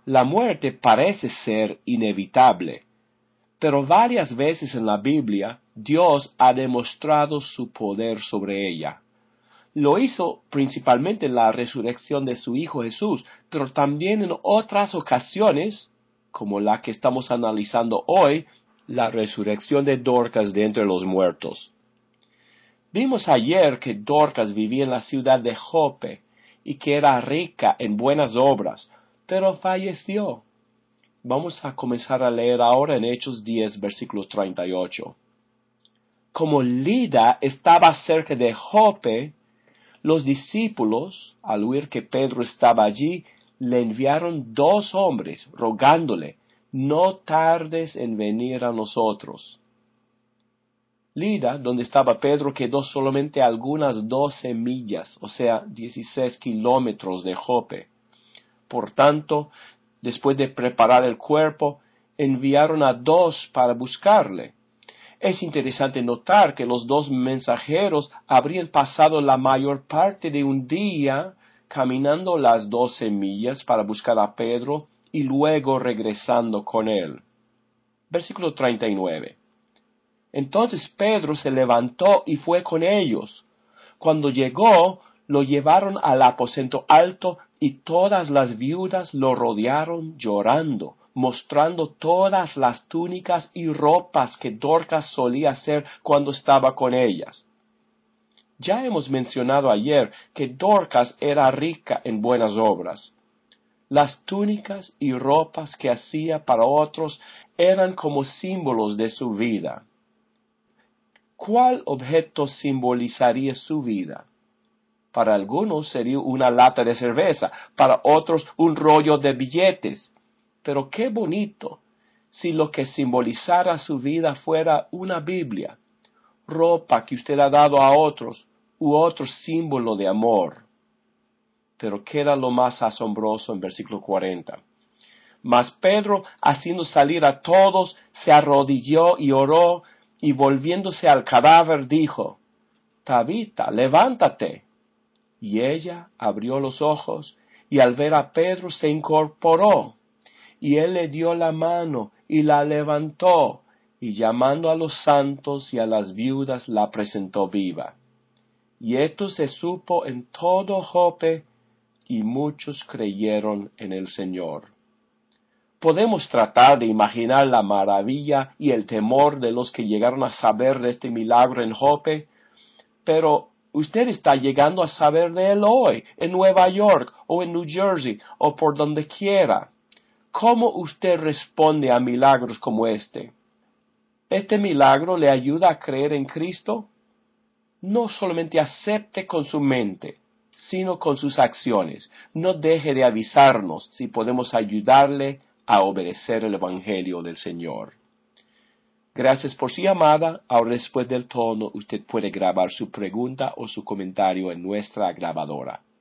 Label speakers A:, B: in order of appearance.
A: La muerte parece ser inevitable, pero varias veces en la Biblia Dios ha demostrado su poder sobre ella. Lo hizo principalmente en la resurrección de su Hijo Jesús, pero también en otras ocasiones, como la que estamos analizando hoy, la resurrección de Dorcas de entre los muertos. Vimos ayer que Dorcas vivía en la ciudad de Jope y que era rica en buenas obras, pero falleció. Vamos a comenzar a leer ahora en Hechos 10, versículo 38. Como Lida estaba cerca de Jope, los discípulos, al oír que Pedro estaba allí, le enviaron 2 hombres, rogándole, no tardes en venir a nosotros. Lida, donde estaba Pedro, quedó solamente a algunas 12 millas, o sea, 16 kilómetros de Jope. Por tanto, después de preparar el cuerpo, enviaron a 2 para buscarle. Es interesante notar que los 2 mensajeros habrían pasado la mayor parte de un día caminando las 12 millas para buscar a Pedro y luego regresando con él. Versículo 39. Entonces Pedro se levantó y fue con ellos. Cuando llegó, lo llevaron al aposento alto y todas las viudas lo rodearon llorando, mostrando todas las túnicas y ropas que Dorcas solía hacer cuando estaba con ellas. Ya hemos mencionado ayer que Dorcas era rica en buenas obras. Las túnicas y ropas que hacía para otros eran como símbolos de su vida. ¿Cuál objeto simbolizaría su vida? Para algunos sería una lata de cerveza, para otros un rollo de billetes. Pero qué bonito si lo que simbolizara su vida fuera una Biblia, ropa que usted ha dado a otros, u otro símbolo de amor. Pero queda lo más asombroso en versículo 40. Mas Pedro, haciendo salir a todos, se arrodilló y oró, y volviéndose al cadáver dijo, Tabita, levántate. Y ella abrió los ojos, y al ver a Pedro se incorporó. Y él le dio la mano, y la levantó, y llamando a los santos y a las viudas la presentó viva. Y esto se supo en todo Jope, y muchos creyeron en el Señor. Podemos tratar de imaginar la maravilla y el temor de los que llegaron a saber de este milagro en Jope, pero usted está llegando a saber de él hoy, en Nueva York, o en New Jersey, o por donde quiera. ¿Cómo usted responde a milagros como este? ¿Este milagro le ayuda a creer en Cristo? No solamente acepte con su mente, sino con sus acciones. No deje de avisarnos si podemos ayudarle a obedecer el Evangelio del Señor. Gracias por su llamada. Ahora, después del tono, usted puede grabar su pregunta o su comentario en nuestra grabadora.